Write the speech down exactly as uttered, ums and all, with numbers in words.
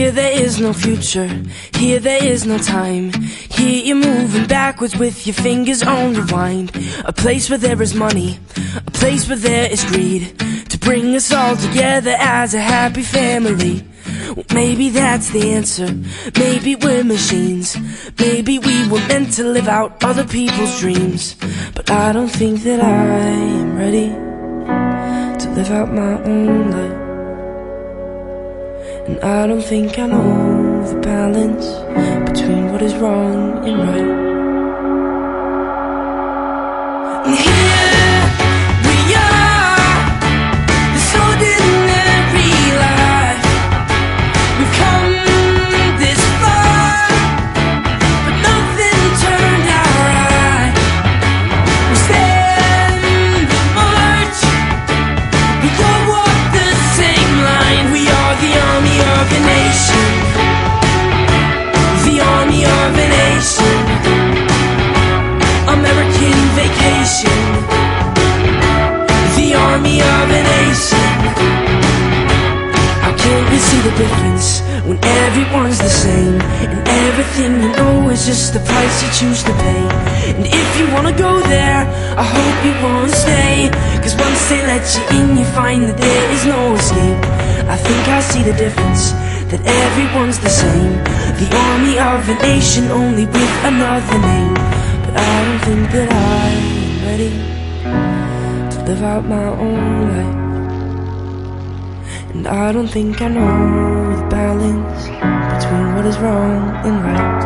Here there is no future, here there is no time. Here you're moving backwards with your fingers on rewind. A place where there is money, a place where there is greed, to bring us all together as a happy family. Well, maybe that's the answer, maybe we're machines. Maybe we were meant to live out other people's dreams. But I don't think that I am ready to live out my own life. And I don't think I know the balance between what is wrong and right. And here we are, this ordinary life. We've come this far, but nothing turned out right. We stand the march, we all walk the same line. We are the army of a nation, the army of a nation. American vacation, the army of a nation. How can you see the difference when everyone's the same? And everything you know is just the price you choose to pay. And if you wanna go there, I hope you wanna stay, cause once they let you in, you find that there is no escape. I think I see the difference, that everyone's the same. The army of a nation, only with another name. But I don't think that I'm ready to live out my own life. And I don't think I know the balance between what is wrong and right.